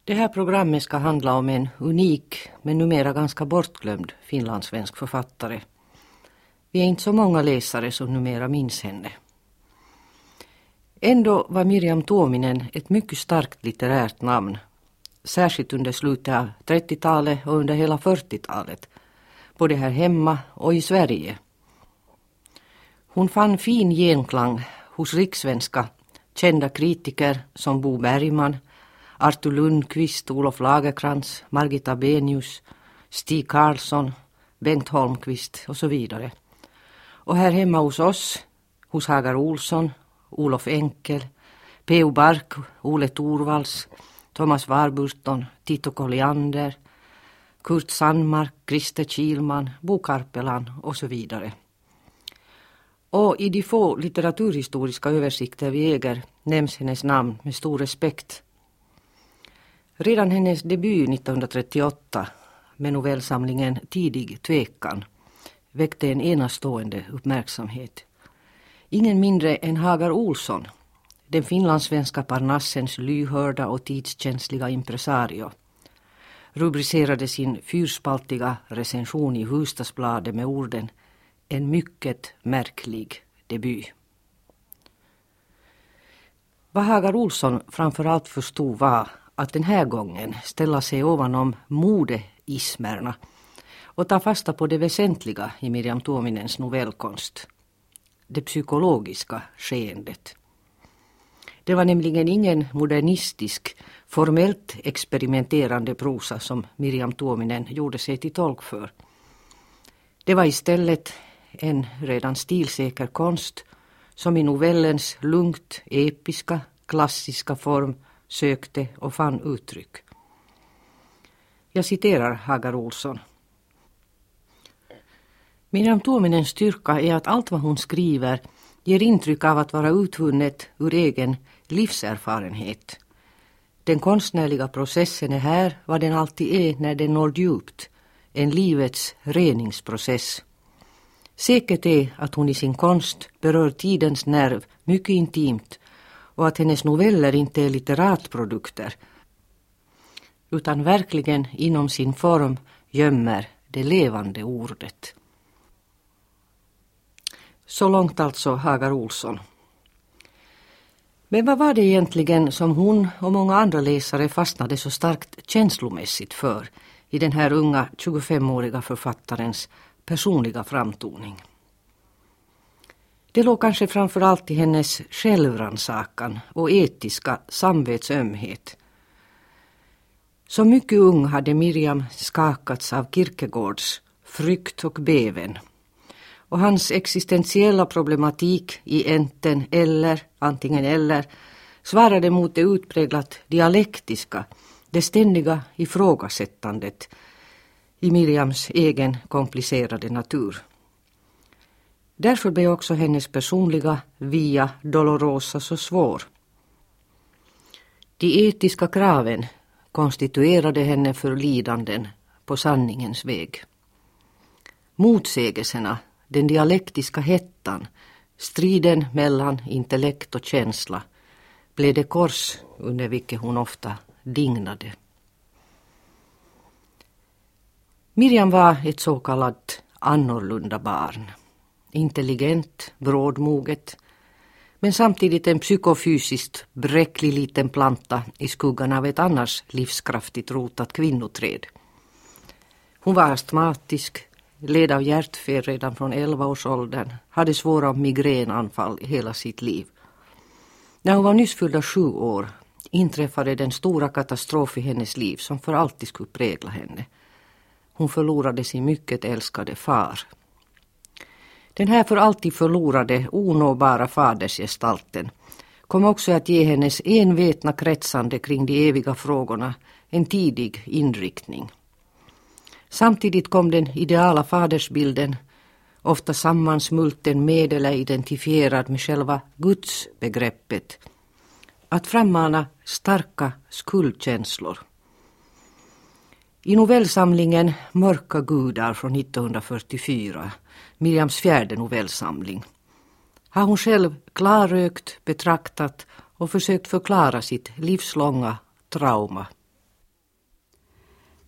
Det här programmet ska handla om en unik men numera ganska bortglömd finlandssvensk författare. Vi är inte så många läsare som numera minns henne. Ändå var Mirjam Tuominen ett mycket starkt litterärt namn, särskilt under slutet av 30-talet och under hela 40-talet, både här hemma och i Sverige. Hon fann fin genklang hos rikssvenska kända kritiker som Bo Bergman, Artur Lundqvist, Olof Lagercrantz, Margita Benius, Stig Karlsson, Bengt Holmqvist och så vidare. Och här hemma hos oss, hos Hagar Olsson, Olof Enkel, P.O. Bark, Ole Torvalds, Thomas Warburton, Tito Colliander, Kurt Sandmark, Christer Kihlman, Bo Karpelan och så vidare. Och i de få litteraturhistoriska översikter vi äger nämns hennes namn med stor respekt. Redan hennes debut 1938 med novellsamlingen Tidig tvekan väckte en enastående uppmärksamhet. Ingen mindre än Hagar Olsson, den finlandssvenska Parnassens lyhörda och tidskänsliga impresario, rubricerade sin fyrspaltiga recension i Hufvudstadsbladet med orden "En mycket märklig debut". Vad Hagar Olsson framförallt förstod var att den här gången ställa sig ovanom modeismerna och ta fasta på det väsentliga i Mirjam Tuominens novellkonst, det psykologiska skeendet. Det var nämligen ingen modernistisk, formellt experimenterande prosa som Mirjam Tuominen gjorde sig till tolk för. Det var istället en redan stilsäker konst som i novellens lugnt episka, klassiska form sökte och fann uttryck. Jag citerar Hagar Olsson. Mirjam Tuominens styrka är att allt vad hon skriver ger intryck av att vara utvunnet ur egen livserfarenhet. Den konstnärliga processen är här vad den alltid är när den når djupt, en livets reningsprocess. Säkert är att hon i sin konst berör tidens nerv mycket intimt och att hennes noveller inte är litteratprodukter utan verkligen inom sin form gömmer det levande ordet. Så långt alltså Hagar Olsson. Men vad var det egentligen som hon och många andra läsare fastnade så starkt känslomässigt för i den här unga 25-åriga författarens personliga framtoning? Det låg kanske framförallt i hennes självrannsakan och etiska samvetsömhet. Så mycket ung hade Mirjam skakats av Kierkegaards frykt och beven. Och hans existentiella problematik i enten eller, antingen eller, svarade mot det utpräglat dialektiska, det ständiga ifrågasättandet i Mirjams egen komplicerade natur. Därför blev också hennes personliga via dolorosa så svår. De etiska kraven konstituerade henne för lidanden på sanningens väg. Motsägelserna, den dialektiska hettan, striden mellan intellekt och känsla, blev det kors under vilket hon ofta dignade. Mirjam var ett så kallat annorlunda barn. Intelligent, brådmoget, men samtidigt en psykofysiskt bräcklig liten planta i skuggan av ett annars livskraftigt rotat kvinnoträd. Hon var astmatisk, led av hjärtfel redan från 11-årsåldern, hade svåra migränanfall i hela sitt liv. När hon var nyss fyllda 7 år inträffade den stora katastrof i hennes liv som för alltid skulle prägla henne. Hon förlorade sin mycket älskade far. Den här för alltid förlorade, onåbara fadersgestalten kom också att ge hennes envetna kretsande kring de eviga frågorna en tidig inriktning. Samtidigt kom den ideala fadersbilden, ofta sammansmulten med eller identifierad med själva gudsbegreppet, att frammana starka skuldkänslor. I novellsamlingen Mörka gudar från 1944, Mirjams 4:e novellsamling, har hon själv klarrökt, betraktat och försökt förklara sitt livslånga trauma.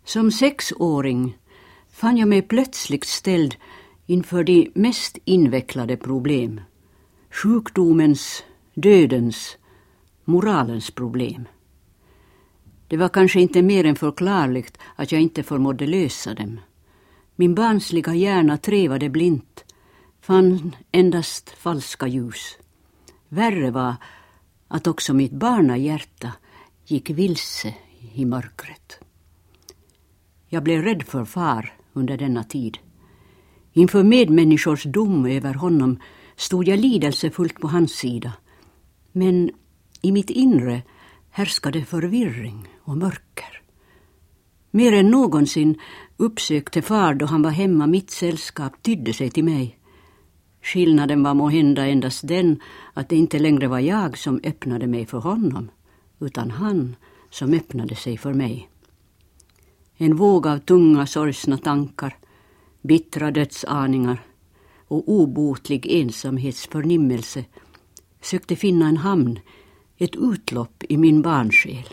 Som 6-åring fann jag mig plötsligt ställd inför de mest invecklade problem. Sjukdomens, dödens, moralens problem. Det var kanske inte mer än förklarligt att jag inte förmådde lösa dem. Min barnsliga hjärna trevade blint, fann endast falska ljus. Värre var att också mitt barnahjärta gick vilse i mörkret. Jag blev rädd för far under denna tid. Inför medmänniskors dom över honom stod jag lidelsefullt på hans sida. Men i mitt inre härskade förvirring och mörker. Mer än någonsin uppsökte far då han var hemma mitt sällskap tydde sig till mig. Skillnaden var måhända endast den att det inte längre var jag som öppnade mig för honom, utan han som öppnade sig för mig. En våg av tunga sorgsna tankar, bittra dödsaningar och obotlig ensamhetsförnimmelse sökte finna en hamn, ett utlopp i min barnsjäl.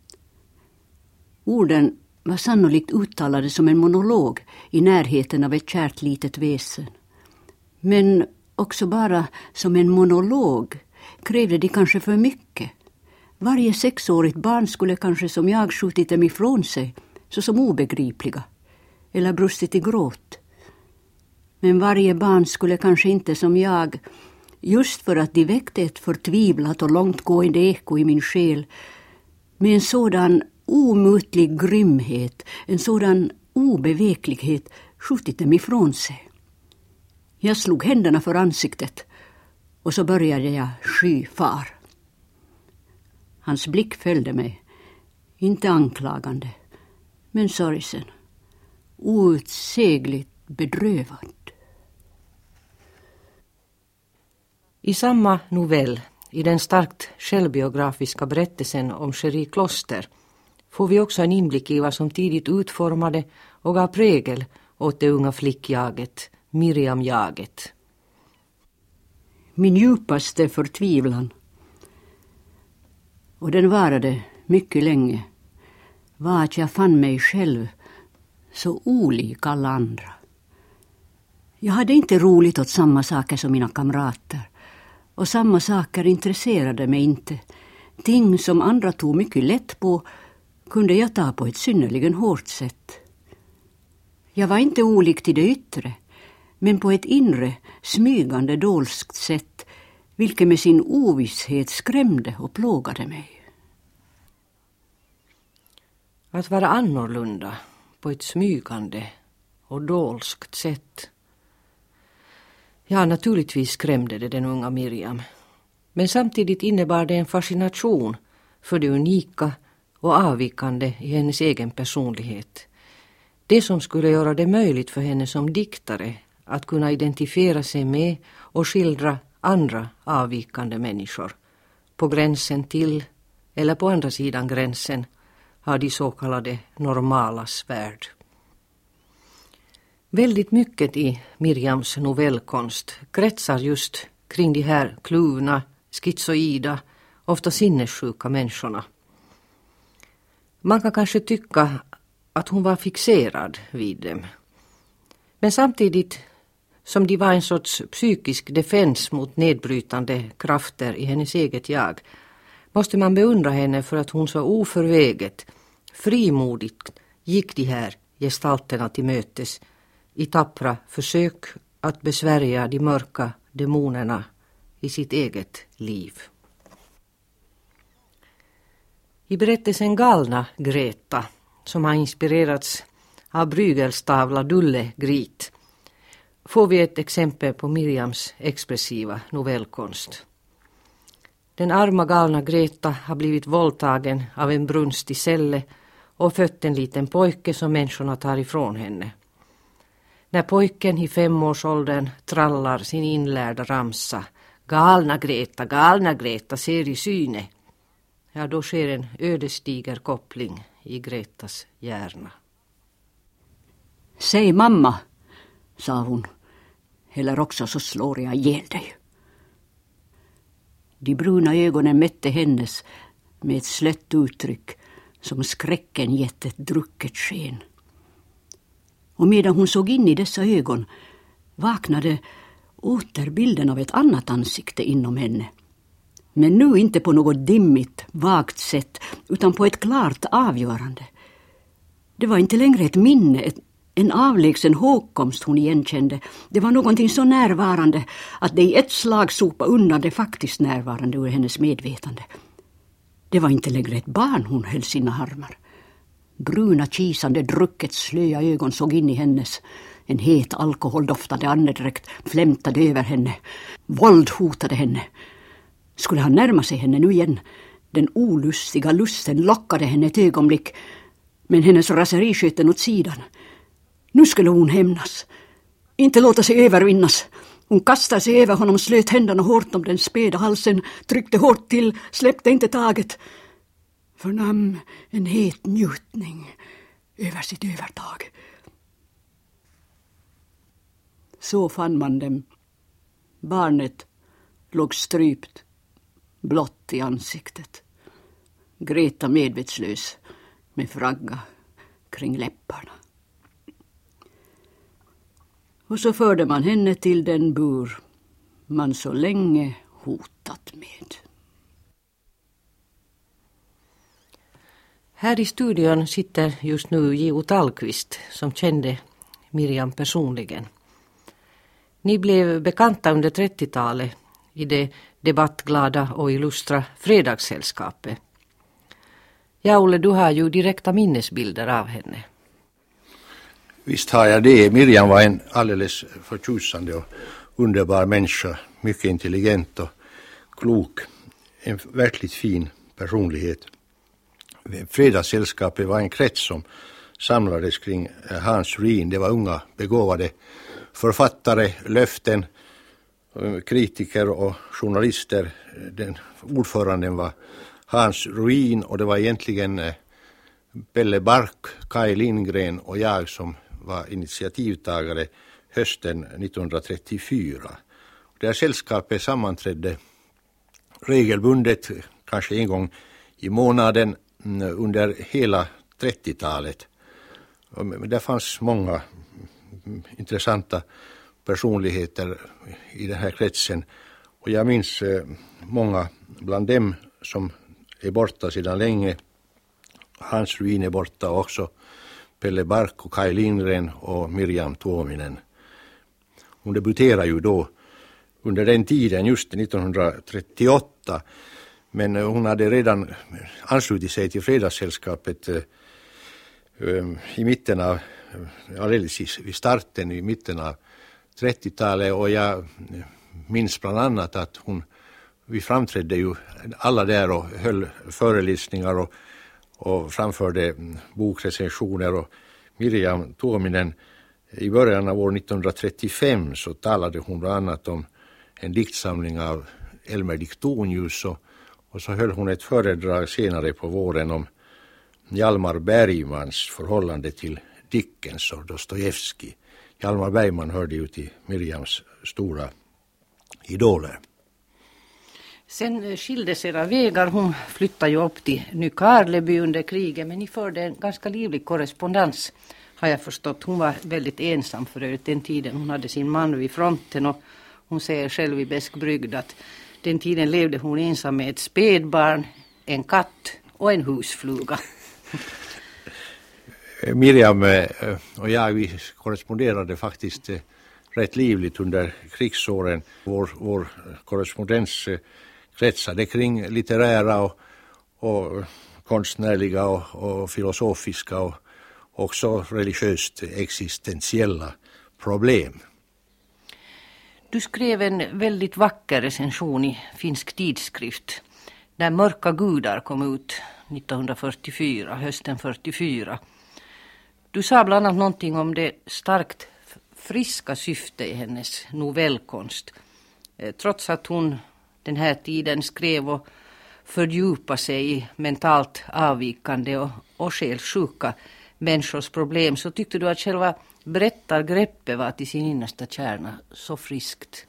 Orden var sannolikt uttalade som en monolog i närheten av ett kärt litet väsen. Men också bara som en monolog krävde de kanske för mycket. Varje 6-årigt barn skulle kanske som jag skjutit dem ifrån sig såsom obegripliga eller brustit i gråt. Men varje barn skulle kanske inte som jag, just för att de väckte ett förtvivlat och långtgående eko i min själ, med en sådan omutlig grymhet, en sådan obeveklighet skjutit dem ifrån sig. Jag slog händerna för ansiktet och så började jag sky far. Hans blick följde mig, inte anklagande, men sorgsen, outsägligt bedrövad. I samma novell, i den starkt självbiografiska berättelsen om Cherie Kloster, får vi också en inblick i vad som tidigt utformade och gav prägel åt det unga flickjaget, Miriam-jaget. Min djupaste förtvivlan, och den varade mycket länge, var att jag fann mig själv så olik alla andra. Jag hade inte roligt åt samma saker som mina kamrater, och samma saker intresserade mig inte. Ting som andra tog mycket lätt på kunde jag ta på ett synnerligen hårt sätt. Jag var inte olik till det yttre, men på ett inre, smygande, dolskt sätt, vilket med sin ovisshet skrämde och plågade mig. Att vara annorlunda på ett smygande och dolskt sätt. Ja, naturligtvis skrämde det den unga Miriam. Men samtidigt innebar det en fascination för det unika och avvikande i hennes egen personlighet. Det som skulle göra det möjligt för henne som diktare att kunna identifiera sig med och skildra andra avvikande människor. På gränsen till, eller på andra sidan gränsen, har de så kallade normalas värld. Väldigt mycket i Miriams novellkonst kretsar just kring de här kluvna, schizoida, ofta sinnessjuka människorna. Man kan kanske tycka att hon var fixerad vid dem. Men samtidigt som de var en sorts psykisk defens mot nedbrytande krafter i hennes eget jag, måste man beundra henne för att hon så oförväget, frimodigt gick de här gestalterna till mötes i tappra försök att besvärja de mörka demonerna i sitt eget liv. I berättelsen Galna Greta, som har inspirerats av Brügels tavla Dulle Grit, får vi ett exempel på Miriams expressiva novellkonst. Den arma galna Greta har blivit våldtagen av en brunstig celle och fött en liten pojke som människorna tar ifrån henne. När pojken i 5-årsåldern trallar sin inlärda ramsa Galna Greta ser i syne, ja, då sker en ödesdiger koppling i Gretas hjärna. Säg mamma, sa hon, eller också så slår jag ihjäl dig. De bruna ögonen mätte hennes med ett slött uttryck som skräcken gett ett drucket sken. Och medan hon såg in i dessa ögon vaknade åter bilden av ett annat ansikte inom henne. Men nu inte på något dimmigt, vagt sätt, utan på ett klart avgörande. Det var inte längre ett minne, en avlägsen hågkomst hon igenkände. Det var någonting så närvarande att det i ett slag sopa undan det faktiskt närvarande ur hennes medvetande. Det var inte längre ett barn hon höll sina armar. Bruna, kisande, drucket slöa ögon såg in i hennes. En het alkoholdoftande andedräkt flämtade över henne. Våld hotade henne. Skulle han närma sig henne nu igen? Den olustiga lusten lockade henne ett ögonblick. Men hennes raseri sköt den åt sidan. Nu skulle hon hämnas. Inte låta sig övervinnas. Hon kastade sig över honom, slöt händerna hårt om den späda halsen, tryckte hårt till, släppte inte taget. Förnam en het njutning över sitt övertag. Så fann man dem. Barnet låg strypt, blott i ansiktet. Greta medvetslös med fragga kring läpparna. Och så förde man henne till den bur man så länge hotat med. Här i studion sitter just nu J.O. Tallqvist som kände Miriam personligen. Ni blev bekanta under 30-talet i det debattglada och illustra fredagssällskapet. Ja, Olle, du har ju direkta minnesbilder av henne. Visst har jag det. Miriam var en alldeles förtjusande och underbar människa. Mycket intelligent och klok. En verkligt fin personlighet. Fredagssällskapet var en krets som samlades kring Hans Ruin. Det var unga begåvade författare, löften, kritiker och journalister. Den ordföranden var Hans Ruin och det var egentligen Pelle Bark, Kai Lindgren och jag som var initiativtagare hösten 1934. Det här sällskapet sammanträdde regelbundet, kanske en gång i månaden under hela 30-talet. Det fanns många intressanta personligheter i den här kretsen. Och jag minns många bland dem som är borta sedan länge. Hans Ruin är borta också. Pelle Bark och Kai Lindgren och Miriam Tuominen. Hon debuterade ju då under den tiden, just 1938. Men hon hade redan anslutit sig till fredagssällskapet i mitten av, alldeles vid starten i mitten av 30-talet. Och jag minns bland annat att vi framträdde ju alla där och höll föreläsningar och framförde bokrecensioner. Och Miriam Tuominen, i början av år 1935 så talade hon bland annat om en diktsamling av Elmer Diktonius och så höll hon ett föredrag senare på våren om Hjalmar Bergmans förhållande till Dickens och Dostojevskij. Hjalmar Bergman hörde ju till Miriams stora idoler. Sen skildes era vägar. Hon flyttade ju upp till Nykarleby under kriget, men ni förde en ganska livlig korrespondens, har jag förstått. Hon var väldigt ensam för den tiden. Hon hade sin man vid fronten och hon säger själv i Beskbrygd att den tiden levde hon ensam med ett spädbarn, en katt och en husfluga. Miriam och jag, vi korresponderade faktiskt rätt livligt under krigsåren. Vår korrespondens kretsade kring litterära och konstnärliga och filosofiska och också religiöst existentiella problem. Du skrev en väldigt vacker recension i Finsk tidskrift där Mörka gudar kom ut 1944, hösten 44. Du sa bland annat någonting om det starkt friska syfte i hennes novellkonst. Trots att hon den här tiden skrev och fördjupade sig i mentalt avvikande och själssjuka människors problem, så tyckte du att själva berättargreppet var till sin innersta kärna så friskt.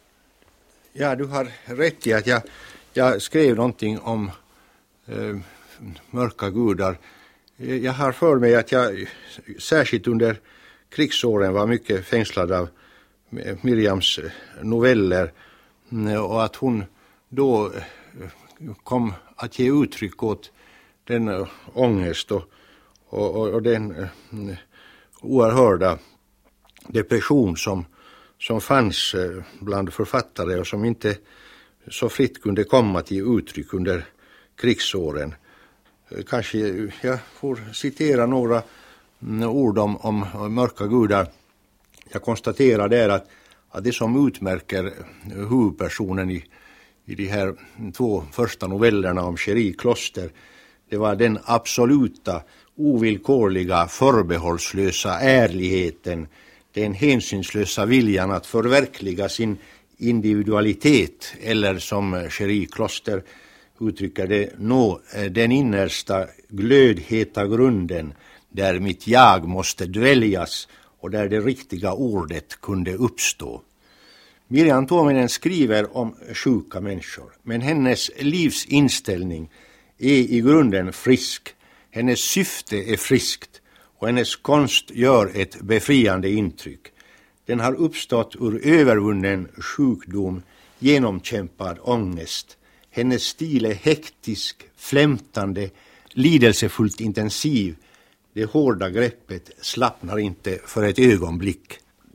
Ja, du har rätt i att jag skrev någonting om mörka gudar. Jag har för mig att jag särskilt under krigsåren var mycket fängslad av Miriams noveller och att hon då kom att ge uttryck åt den ångest och den oerhörda depression som fanns bland författare och som inte så fritt kunde komma till uttryck under krigsåren. Kanske jag får citera några ord om mörka gudar. Jag konstaterar där att det som utmärker huvudpersonen i de här 2 första novellerna om Cherie Kloster, det var den absoluta, ovillkorliga, förbehållslösa ärligheten, den hänsynslösa viljan att förverkliga sin individualitet, eller som Cherie Kloster uttrycker det, nå den innersta glödheta grunden där mitt jag måste dväljas och där det riktiga ordet kunde uppstå. Mirjam Tuominen skriver om sjuka människor, men hennes livsinställning är i grunden frisk. Hennes syfte är friskt och hennes konst gör ett befriande intryck. Den har uppstått ur övervunnen sjukdom, genomkämpad ångest. Hennes stil är hektisk, flämtande, lidelsefullt intensiv. Det hårda greppet slappnar inte för ett ögonblick.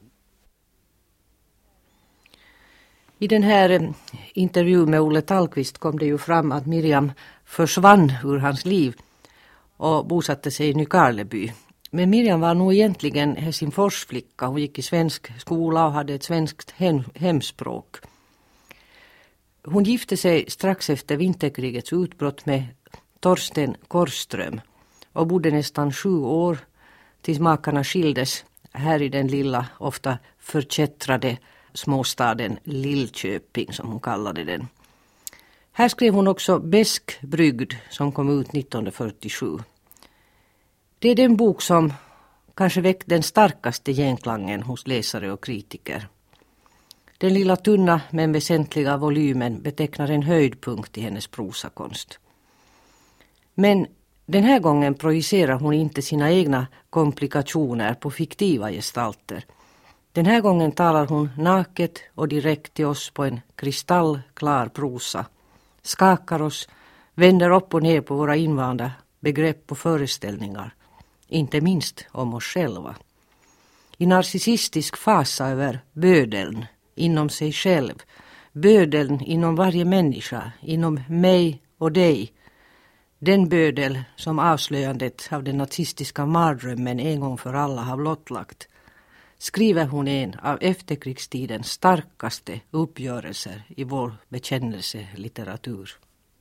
I den här intervjun med Olle Tallqvist kom det ju fram att Miriam försvann ur hans liv och bosatte sig i Nykarleby. Men Miriam var nog egentligen Helsingforsflicka. Hon gick i svensk skola och hade ett svenskt hemspråk. Hon gifte sig strax efter vinterkrigets utbrott med Torsten Korström och bodde nästan 7 år tills makarna skildes här i den lilla, ofta förkättrade småstaden Lillköping, som hon kallade den. Här skrev hon också Besk brygd, som kom ut 1947. Det är den bok som kanske väckt den starkaste genklangen hos läsare och kritiker. Den lilla tunna men väsentliga volymen betecknar en höjdpunkt i hennes prosakonst. Men den här gången projicerar hon inte sina egna komplikationer på fiktiva gestalter. Den här gången talar hon naket och direkt till oss på en kristallklar prosa. Skakar oss, vänder upp och ner på våra invanda begrepp och föreställningar. Inte minst om oss själva. I narcissistisk fasa över bödeln inom sig själv. Bödeln inom varje människa, inom mig och dig. Den bödel som avslöjandet av den nazistiska mardrömmen en gång för alla har blottlagt, skriver hon en av efterkrigstidens starkaste uppgörelser i vår bekännelselitteratur.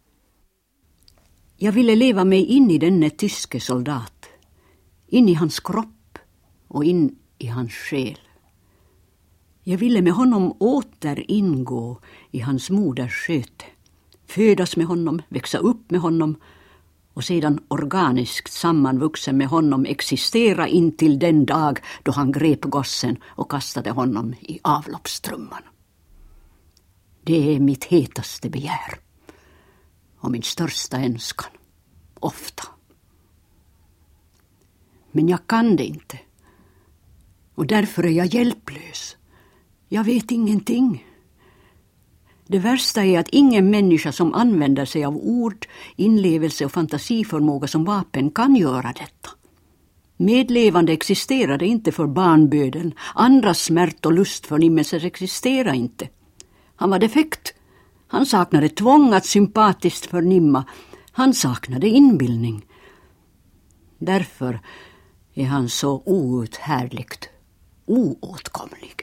Jag ville leva mig in i denne tyske soldat, in i hans kropp och in i hans själ. Jag ville med honom åter ingå i hans moders sköte, födas med honom, växa upp med honom och sedan organiskt sammanvuxen med honom existera in till den dag då han grep gossen och kastade honom i avloppstrumman. Det är mitt hetaste begär och min största önskan, ofta. Men jag kan det inte och därför är jag hjälplös. Jag vet ingenting. Det värsta är att ingen människa som använder sig av ord, inlevelse och fantasiförmåga som vapen kan göra detta. Medlevande existerade inte för barnböden. Andras smärt och lustförnimmelser existerade inte. Han var defekt. Han saknade tvång att sympatiskt förnimma. Han saknade inbildning. Därför är han så outhärdligt, oåtkomlig.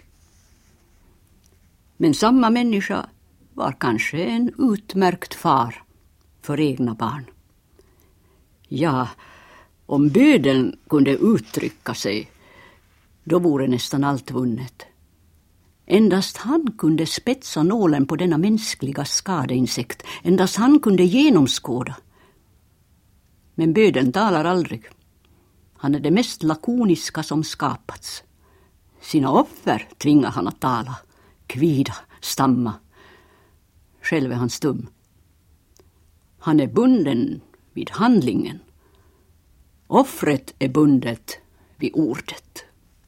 Men samma människa var kanske en utmärkt far för egna barn. Ja, om bödeln kunde uttrycka sig, då vore nästan allt vunnet. Endast han kunde spetsa nålen på denna mänskliga skadeinsekt. Endast han kunde genomskåda. Men bödeln talar aldrig. Han är det mest lakoniska som skapats. Sina offer tvingar han att tala, kvida, stamma. Själv är han stum. Han är bunden vid handlingen. Offret är bundet vid ordet.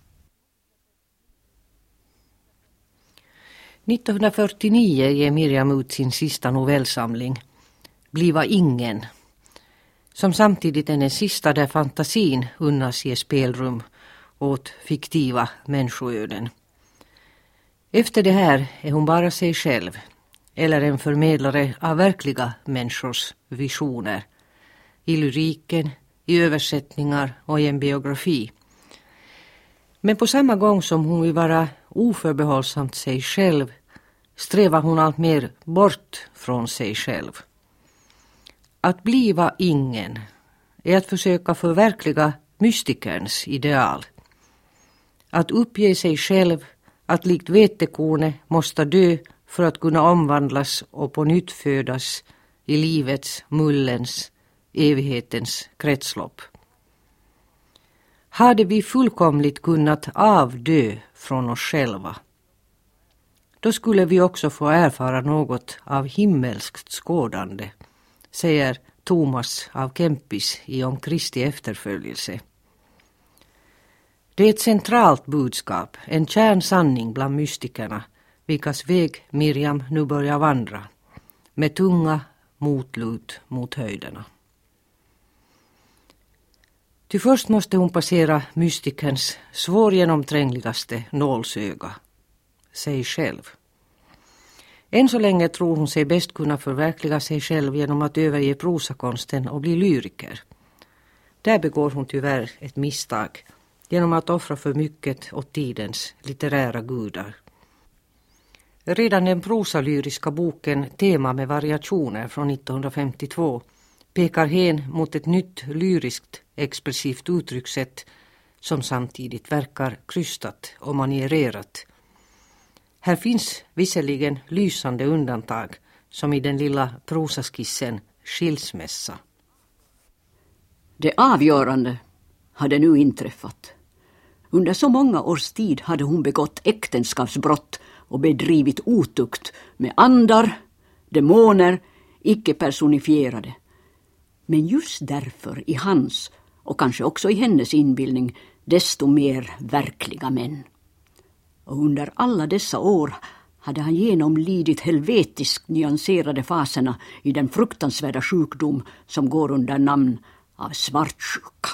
1949 ger Miriam ut sin sista novellsamling, Bliva ingen, som samtidigt är den sista där fantasin unnas ge spelrum åt fiktiva människoöden. Efter det här är hon bara sig själv, eller en förmedlare av verkliga människors visioner, i lyriken, i översättningar och i en biografi. Men på samma gång som hon vill vara oförbehållsamt sig själv strävar hon allt mer bort från sig själv. Att bliva ingen är att försöka förverkliga mystikerns ideal. Att uppge sig själv, att likt vetekornet måste dö för att kunna omvandlas och på nytt födas i livets, mullens, evighetens kretslopp. Hade vi fullkomligt kunnat avdö från oss själva, då skulle vi också få erfara något av himmelskt skådande, säger Thomas av Kempis i Om Kristi efterföljelse. Det är ett centralt budskap, en kärnsanning bland mystikerna, vilkas väg Miriam nu börjar vandra, med tunga motlut mot höjderna. Ty först måste hon passera mystikerns svårgenomträngligaste nålsöga, sig själv. Än så länge tror hon sig bäst kunna förverkliga sig själv genom att överge prosakonsten och bli lyriker. Där begår hon tyvärr ett misstag genom att offra för mycket åt tidens litterära gudar. Redan den prosalyriska boken Tema med variationer från 1952 pekar hän mot ett nytt lyriskt expressivt uttryckssätt som samtidigt verkar krystat och maniererat. Här finns visserligen lysande undantag, som i den lilla prosaskissen Skilsmässa. Det avgörande hade nu inträffat. Under så många års tid hade hon begått äktenskapsbrott och bedrivit otukt med andar, demoner, icke personifierade. Men just därför i hans, och kanske också i hennes inbildning, desto mer verkliga män. Och under alla dessa år hade han genomlidit helvetiskt nyanserade faserna i den fruktansvärda sjukdom som går under namn av svartsjuka.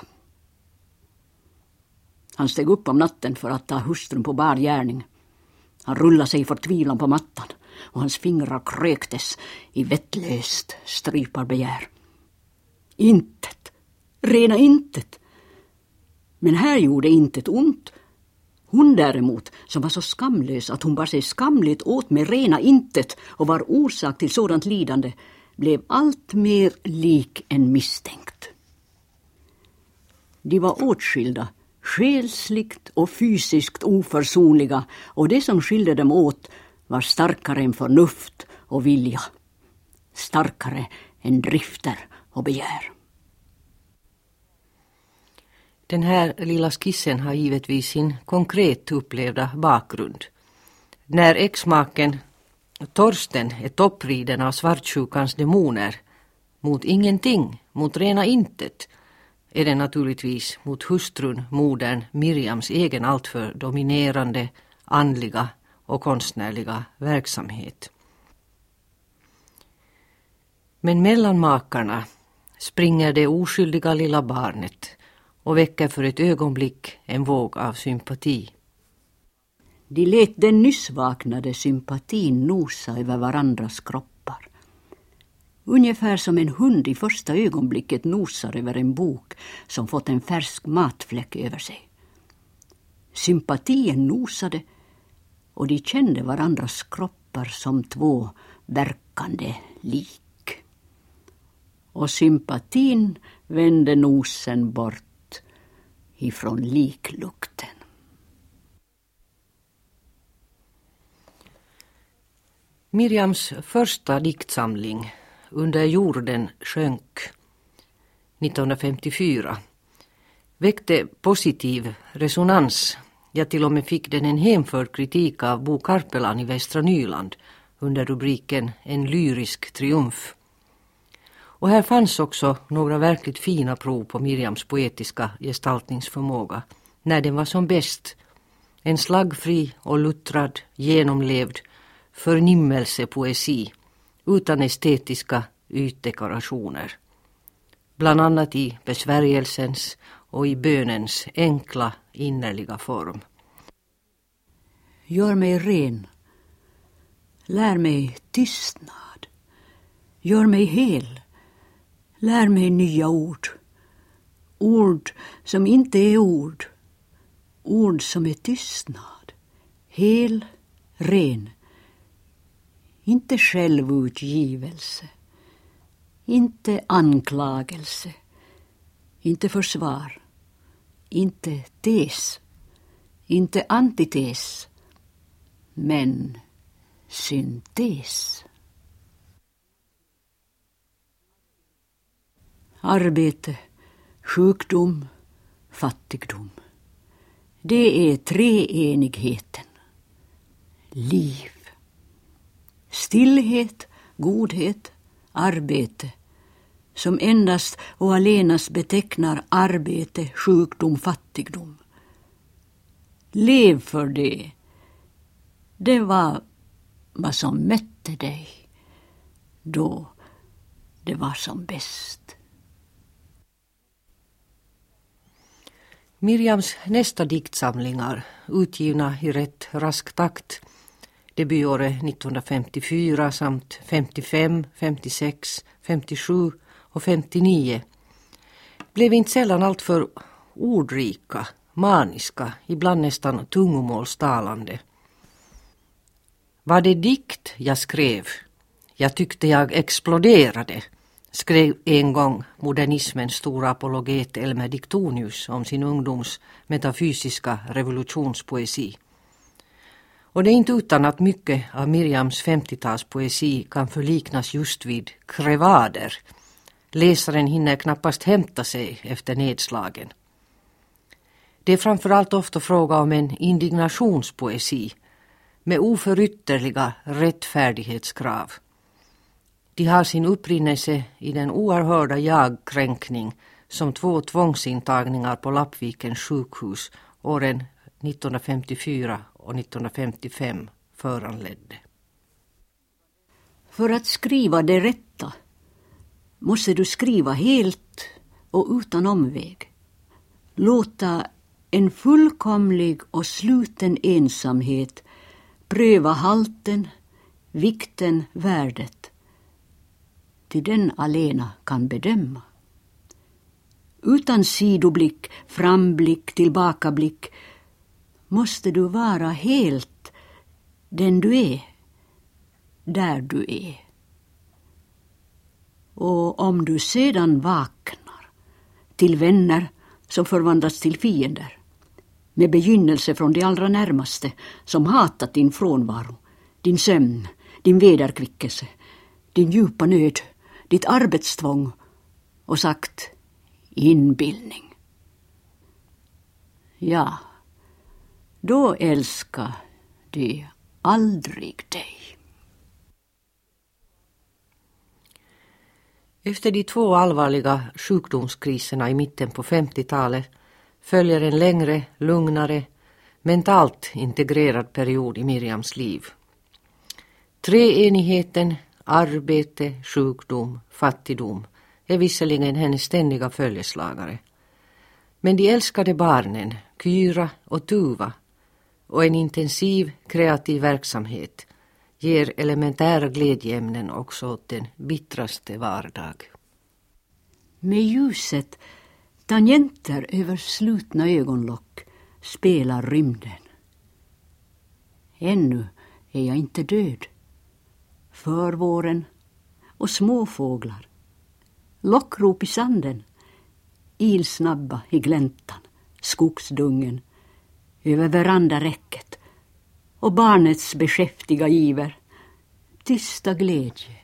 Han steg upp om natten för att ta hustrun på bar gärning. Han rullade sig i förtvivlan på mattan och hans fingrar kröktes i vettlöst stryparbegär. Intet, rena intet. Men här gjorde intet ont. Hon däremot, som var så skamlös att hon bar sig skamligt åt med rena intet och var orsak till sådant lidande, blev allt mer lik en misstänkt. De var åtskilda, själsligt och fysiskt oförsonliga, och det som skilde dem åt var starkare än förnuft och vilja, starkare än drifter och begär. Den här lilla skissen har givetvis sin konkret upplevda bakgrund. När exmaken Torsten är toppriden av svartsjukans demoner, mot ingenting, mot rena intet, är det naturligtvis mot hustrun, modern Miriams egen alltför dominerande, andliga och konstnärliga verksamhet. Men mellan makarna springer det oskyldiga lilla barnet och väcker för ett ögonblick en våg av sympati. De lät den nyss vaknade sympatin nosa över varandras kroppar. Ungefär som en hund i första ögonblicket nosar över en bok som fått en färsk matfläck över sig. Sympatien nosade och de kände varandras kroppar som två verkande lik. Och sympatin vände nosen bort ifrån liklukten. Miriams första diktsamling, Under jorden sjönk, 1954, väckte positiv resonans. Jag till och med fick den en hemförd kritik av Bo Karpelan i Västra Nyland under rubriken En lyrisk triumf. Och här fanns också några verkligt fina prov på Miriams poetiska gestaltningsförmåga, när den var som bäst. En slaggfri och luttrad, genomlevd förnimmelsepoesi utan estetiska ytdekorationer. Bland annat i besvärjelsens och i bönens enkla, innerliga form. Gör mig ren. Lär mig tystnad. Gör mig hel. Lär mig nya ord. Ord som inte är ord. Ord som är tystnad. Hel, ren. Inte självutgivelse. Inte anklagelse. Inte försvar. Inte tes. Inte antites. Men syntes. Arbete, sjukdom, fattigdom. Det är treenigheten. Liv. Stillhet, godhet, arbete. Som endast och allenast betecknar arbete, sjukdom, fattigdom. Lev för det. Det var vad som mätte dig. Då det var som bäst. Miriams nästa diktsamlingar, utgivna i rätt rask takt, debutåret 1954 samt 55, 56, 57 och 59, blev inte sällan alltför ordrika, maniska, ibland nästan tungomålstalande. Var det dikt jag skrev? Jag tyckte jag exploderade, skrev en gång modernismens stora apologet Elmer Diktonius om sin ungdoms metafysiska revolutionspoesi. Och det är inte utan att mycket av Miriams 50-talspoesi kan förliknas just vid krevader. Läsaren hinner knappast hämta sig efter nedslagen. Det är framförallt ofta fråga om en indignationspoesi med oförytterliga rättfärdighetskrav. De har sin upprinnelse i den oerhörda jagkränkning som 2 tvångsintagningar på Lappvikens sjukhus åren 1954 och 1955 föranledde. För att skriva det rätta måste du skriva helt och utan omväg. Låta en fullkomlig och sluten ensamhet pröva halten, vikten, värdet. Till den alena kan bedöma. Utan sidoblick, framblick, tillbakablick måste du vara helt den du är, där du är. Och om du sedan vaknar till vänner som förvandlas till fiender, med begynnelse från de allra närmaste som hatat din frånvaro, din sömn, din vederkvickelse, din djupa nöd, ditt arbetstvång och sagt inbildning. Ja, då älskar de aldrig dig. Efter de 2 allvarliga sjukdomskriserna i mitten på 50-talet följer en längre, lugnare, mentalt integrerad period i Miriams liv. Treenigheten, arbete, sjukdom, fattigdom är visserligen hennes ständiga följeslagare. Men de älskade barnen, Kyra och Tuva, och en intensiv kreativ verksamhet ger elementära glädjeämnen också åt den bittraste vardag. Med ljuset, tangenter över slutna ögonlock, spelar rymden. Ännu är jag inte död. Förvåren och småfåglar. Lockrop i sanden. Ilsnabba i gläntan. Skogsdungen. Över verandaräcket. Och barnets beskäftiga iver. Tysta glädje.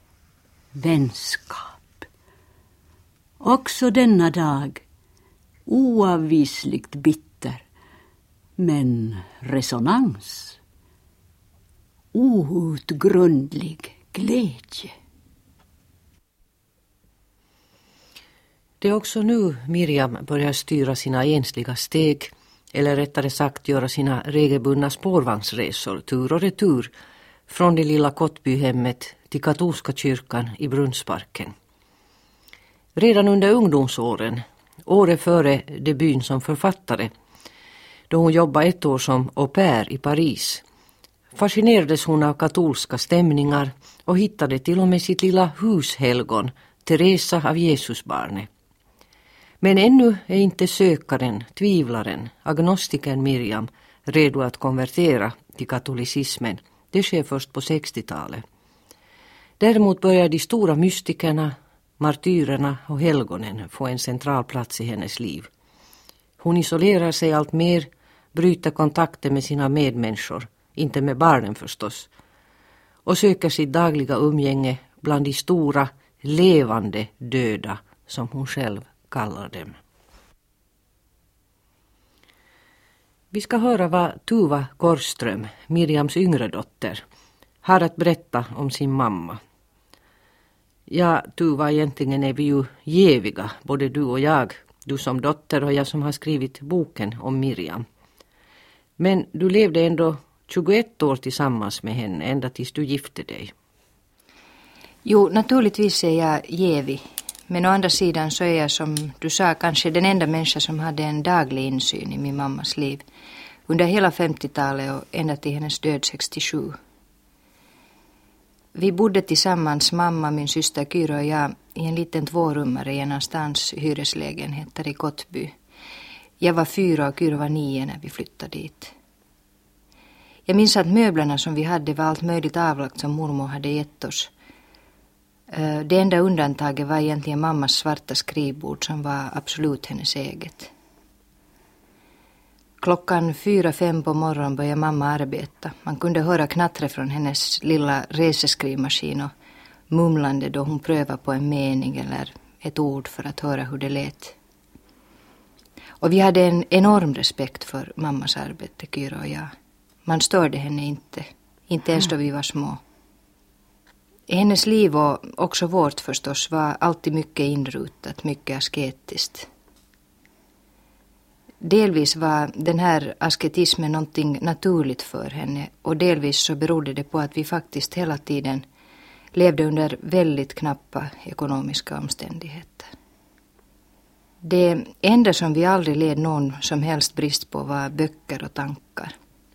Vänskap. Också denna dag. Oavvisligt bitter. Men resonans. Outgrundlig glädje. Det är också nu Miriam börjar styra sina ensliga steg, eller rättare sagt göra sina regelbundna spårvagnsresor tur och retur från det lilla Kottbyhemmet till katolska kyrkan i Brunnsparken. Redan under ungdomsåren, året före debuten som författare, då hon jobbade 1 år som au pair i Paris, fascinerades hon av katolska stämningar och hittade till och med sitt lilla hushelgon, Teresa av Jesusbarnet. Men ännu är inte sökaren, tvivlaren, agnostikern Miriam redo att konvertera till katolicismen. Det sker först på 60-talet. Däremot börjar de stora mystikerna, martyrerna och helgonen få en central plats i hennes liv. Hon isolerar sig allt mer, bryter kontakten med sina medmänniskor, inte med barnen förstås, och söker sitt dagliga umgänge bland de stora, levande döda som hon själv kallar dem. Vi ska höra vad Tuva Korström, Miriams yngre dotter, har att berätta om sin mamma. Ja, Tuva, egentligen är vi ju jäviga, både du och jag, du som dotter och jag som har skrivit boken om Miriam. Men du levde ändå 21 år tillsammans med henne ända tills du gifte dig. Jo, naturligtvis är jag jävig. Men å andra sidan så är jag, som du sa, kanske den enda människa som hade en daglig insyn i min mammas liv. Under hela 50-talet och ända till hennes död 67. Vi bodde tillsammans, mamma, min syster Kyra och jag, i en liten 2-rummare i en av stans hyreslägenheter i Kottby. Jag var 4 och Kyra var 9 när vi flyttade dit. Jag minns att möblerna som vi hade var allt möjligt avlagt som mormor hade gett oss. Det enda undantaget var egentligen mammas svarta skrivbord som var absolut hennes eget. 4-5 på morgonen började mamma arbeta. Man kunde höra knattra från hennes lilla reseskrivmaskin och mumlande då hon prövade på en mening eller ett ord för att höra hur det lät. Och vi hade en enorm respekt för mammas arbete, Kyra och jag. Man störde henne inte ens då vi var små. I hennes liv och också vårt förstås var alltid mycket inrutat, mycket asketiskt. Delvis var den här asketismen någonting naturligt för henne och delvis så berodde det på att vi faktiskt hela tiden levde under väldigt knappa ekonomiska omständigheter. Det enda som vi aldrig led någon som helst brist på var böcker och tankar.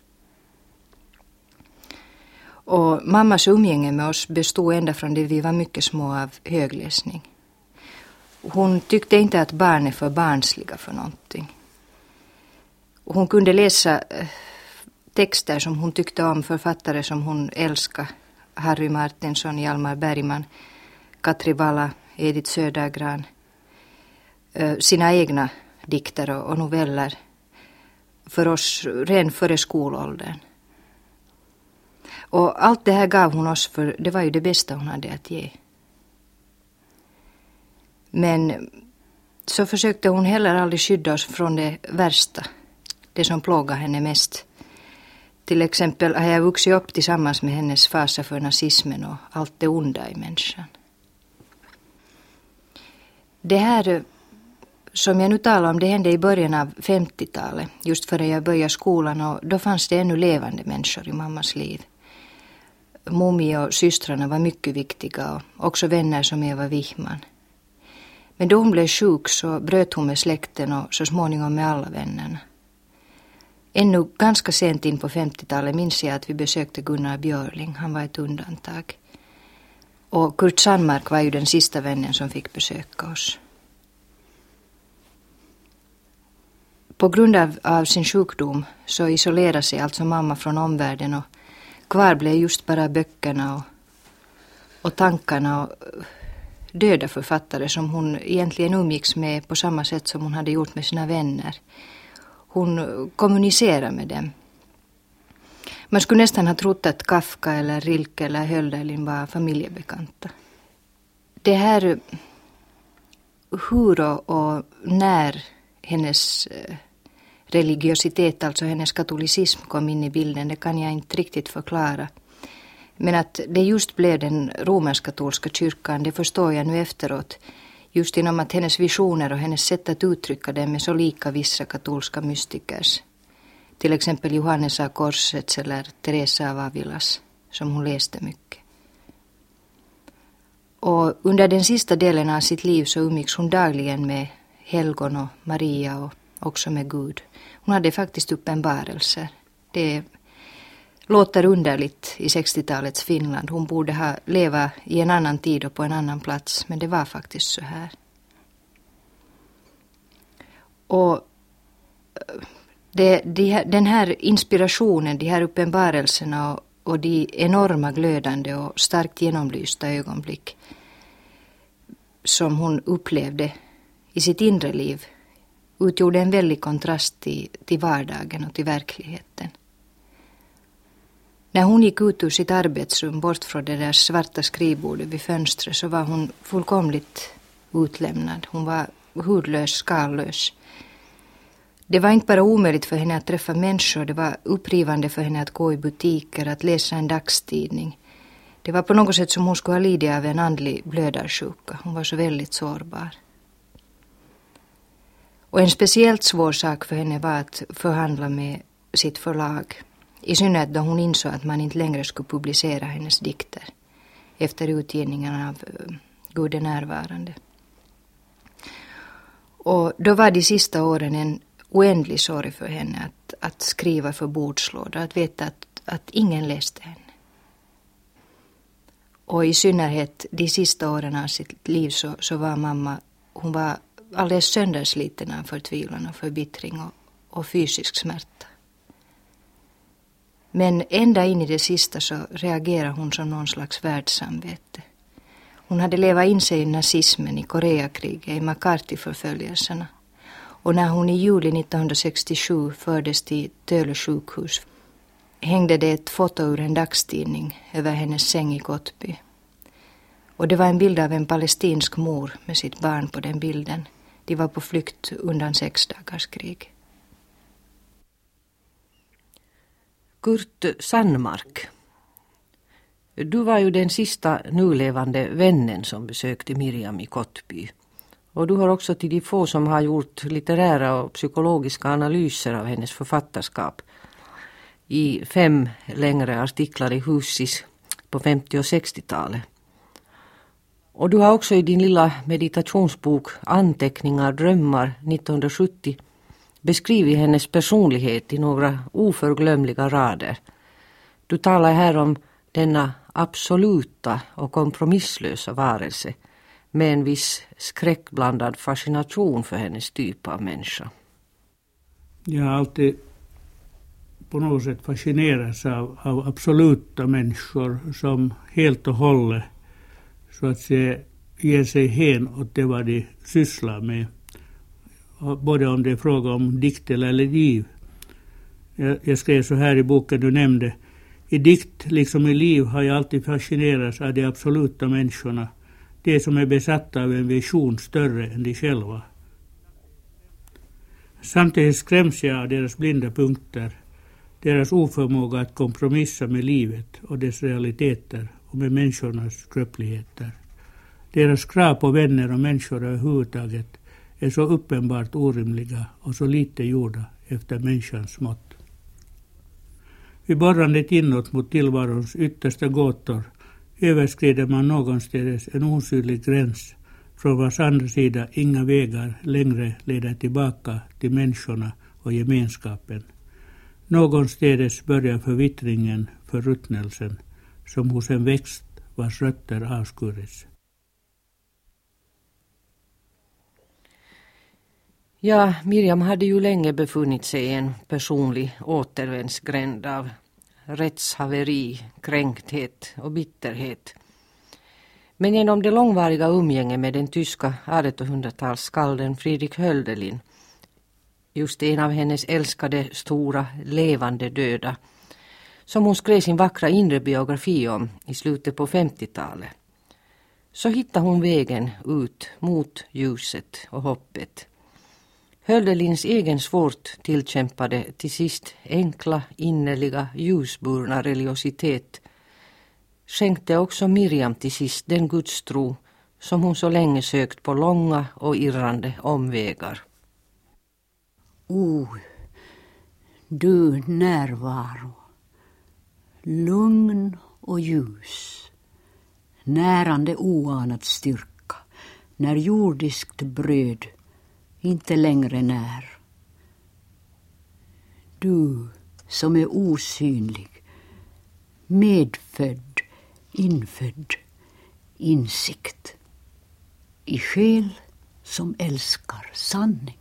Och mammas umgänge med oss bestod ända från det vi var mycket små av högläsning. Hon tyckte inte att barn är för barnsliga för någonting. Hon kunde läsa texter som hon tyckte om, författare som hon älskade. Harry Martinsson, Hjalmar Bergman, Katri Valla, Edith Södergran. Sina egna dikter och noveller för oss redan före skolåldern. Och allt det här gav hon oss, för det var ju det bästa hon hade att ge. Men så försökte hon heller aldrig skydda oss från det värsta, det som plågade henne mest. Till exempel har jag vuxit upp tillsammans med hennes fasa för nazismen och allt det onda i människan. Det här som jag nu talar om, det hände i början av 50-talet, just före jag började skolan, och då fanns det ännu levande människor i mammas liv. Mummi och systrarna var mycket viktiga och också vänner som Eva Wichman. Men då hon blev sjuk så bröt hon med släkten och så småningom med alla vännerna. Ännu ganska sent in på 50-talet minns jag att vi besökte Gunnar Björling, han var ett undantag. Och Kurt Sandmark var ju den sista vännen som fick besöka oss. På grund av sin sjukdom så isolerade sig alltså mamma från omvärlden och kvar blev just bara böckerna och tankarna och döda författare som hon egentligen umgicks med på samma sätt som hon hade gjort med sina vänner. Hon kommunicerade med dem. Man skulle nästan ha trott att Kafka eller Rilke eller Hölderlin var familjebekanta. Det här hur och när hennes religiositet, alltså hennes katolicism, kom in i bilden, det kan jag inte riktigt förklara. Men att det just blev den romersk-katolska kyrkan, det förstår jag nu efteråt. Just inom att hennes visioner och hennes sätt att uttrycka dem är så lika vissa katolska mystikers. Till exempel Johannes av Korsets eller Teresa av Avilas, som hon läste mycket. Och under den sista delen av sitt liv så umgicks hon dagligen med helgon och Maria och också med Gud. Hon hade faktiskt uppenbarelser. Det låter underligt i 60-talets Finland. Hon borde ha levat i en annan tid och på en annan plats, men det var faktiskt så här. Och den här inspirationen, de här uppenbarelserna och de enorma glödande och starkt genomlysta ögonblick som hon upplevde i sitt inre liv utgjorde en väldig kontrast till vardagen och till verkligheten. När hon gick ut ur sitt arbetsrum bort från det där svarta skrivbordet vid fönstret så var hon fullkomligt utlämnad. Hon var hudlös, skallös. Det var inte bara omöjligt för henne att träffa människor, det var upprivande för henne att gå i butiker, att läsa en dagstidning. Det var på något sätt som hon skulle ha lidit av en andlig blödarsjuka. Hon var så väldigt sårbar. Och en speciellt svår sak för henne var att förhandla med sitt förlag. I synnerhet då hon insåg att man inte längre skulle publicera hennes dikter efter utgivningen av Gud är närvarande. Och då var de sista åren en oändlig sorg för henne att skriva för bordslådor, att veta att ingen läste henne. Och i synnerhet de sista åren av sitt liv så var mamma, hon var alldeles söndersliten av förtvivlan och förbittring och fysisk smärta. Men ända in i det sista så reagerade hon som någon slags världssamvete. Hon hade levat in sig i nazismen, i Koreakriget, i McCarthy-förföljelserna. Och när hon i juli 1967 fördes till Töle sjukhus hängde det ett foto ur en dagstidning över hennes säng i Gottby. Och det var en bild av en palestinsk mor med sitt barn på den bilden. De var på flykt undan 6 dagars krig. Kurt Sandmark, du var ju den sista nulevande vännen som besökte Miriam i Gottby. Och du har också till de få som har gjort litterära och psykologiska analyser av hennes författarskap i 5 längre artiklar i Husis på 50- och 60-talet. Och du har också i din lilla meditationsbok Anteckningar, drömmar 1970 beskrivit hennes personlighet i några oförglömliga rader. Du talar här om denna absoluta och kompromisslösa varelse med en viss skräckblandad fascination för hennes typ av människa. Jag har alltid på något sätt fascinerats av absoluta människor som helt och hållet så att säga ger sig hen åt det vad de sysslar med. Både om det är fråga om dikt eller liv. Jag skrev så här i boken du nämnde. I dikt liksom i liv har jag alltid fascinerats av de absoluta människorna. De som är besatta av en vision större än de själva. Samtidigt skräms jag av deras blinda punkter. Deras oförmåga att kompromissa med livet och dess realiteter och med människornas skröpligheter. Deras krav på vänner och människor överhuvudtaget är så uppenbart orimliga och så lite gjorda efter människans mått. Vid borrandet inåt mot tillvarons yttersta gåtor överskrider man någonstans en osynlig gräns från vars andra sida inga vägar längre leder tillbaka till människorna och gemenskapen. Någonstans börjar förvittringen, förruttnelsen, som hos en växt vars rötter avskurits. Ja, Miriam hade ju länge befunnit sig i en personlig återvändsgränd av rättshaveri, kränkthet och bitterhet. Men genom det långvariga umgänge med den tyska 1800-talsskalden Friedrich Hölderlin, just en av hennes älskade stora levande döda, som hon skrev sin vackra inre biografi om i slutet på 50-talet, så hittade hon vägen ut mot ljuset och hoppet. Hölderlins egen svårt tillkämpade till sist enkla, innerliga, ljusburna religiositet skänkte också Miriam till sist den gudstro som hon så länge sökt på långa och irrande omvägar. Du närvaro, lugn och ljus, närande oanad styrka, när jordiskt bröd inte längre när. Du som är osynlig, medfödd, infödd, insikt, i själ som älskar sanning.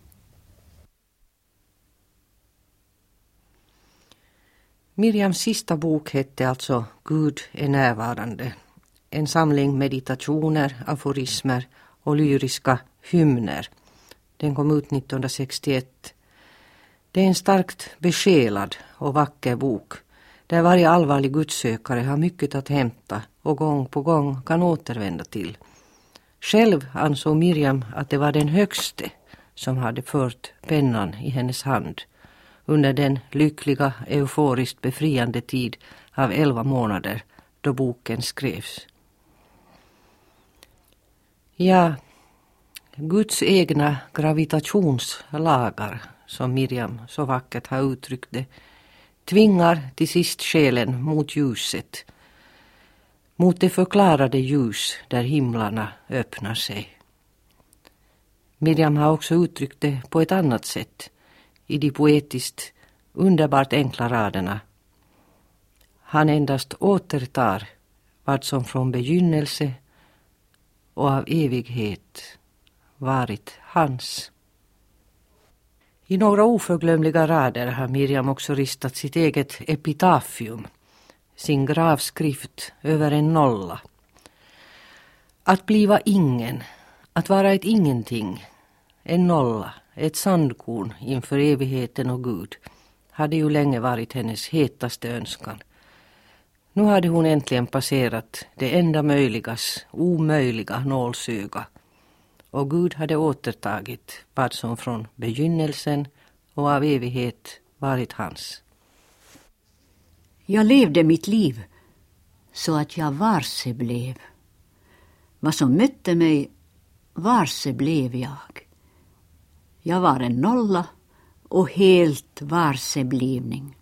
Miriams sista bok hette alltså Gud är närvarande. En samling meditationer, aforismer och lyriska hymner. Den kom ut 1961. Det är en starkt besjälad och vacker bok där varje allvarlig gudssökare har mycket att hämta och gång på gång kan återvända till. Själv ansåg Miriam att det var den högste som hade fört pennan i hennes hand under den lyckliga, euforiskt befriande tid av 11 månader då boken skrevs. Ja, Guds egna gravitationslagar, som Miriam så vackert har uttryckt det, tvingar till sist själen mot ljuset, mot det förklarade ljus där himlarna öppnar sig. Miriam har också uttryckt det på ett annat sätt i de poetiskt underbart enkla raderna. Han endast återtar vad som från begynnelse och av evighet varit hans. I några oförglömliga rader har Miriam också ristat sitt eget epitafium, sin gravskrift över en nolla. Att bliva ingen, att vara ett ingenting, en nolla, ett sandkorn inför evigheten och Gud, hade ju länge varit hennes hetaste önskan. Nu hade hon äntligen passerat det enda möjligas omöjliga nålsöga, och Gud hade återtagit vad som från begynnelsen och av evighet varit hans. Jag levde mitt liv så att jag varse blev. Vad som mötte mig, varse blev jag. Jag var en nolla och helt varseblivning.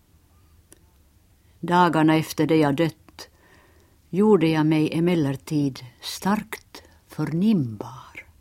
Dagarna efter det jag dött gjorde jag mig emellertid starkt förnimbar.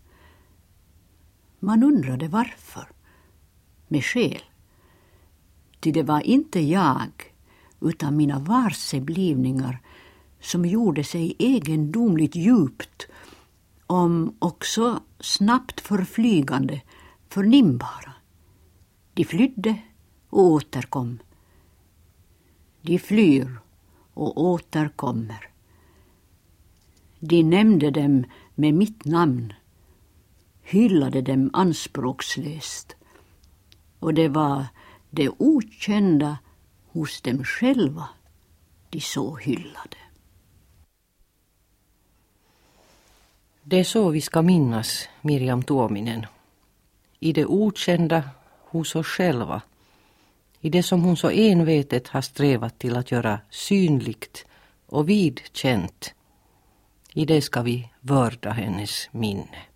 Man undrade varför, med skäl. Ty det var inte jag, utan mina varseblivningar som gjorde sig egendomligt djupt, om också snabbt förflygande, förnimbara. De flydde och återkom. De flyr och återkommer. De nämnde dem med mitt namn, hyllade dem anspråkslöst, och det var det okända hos dem själva de så hyllade. Det är så vi ska minnas Miriam Tuominen. I det okända hos oss själva, i det som hon så envetet har strävat till att göra synligt och vidkänt, i det ska vi vörda hennes minne.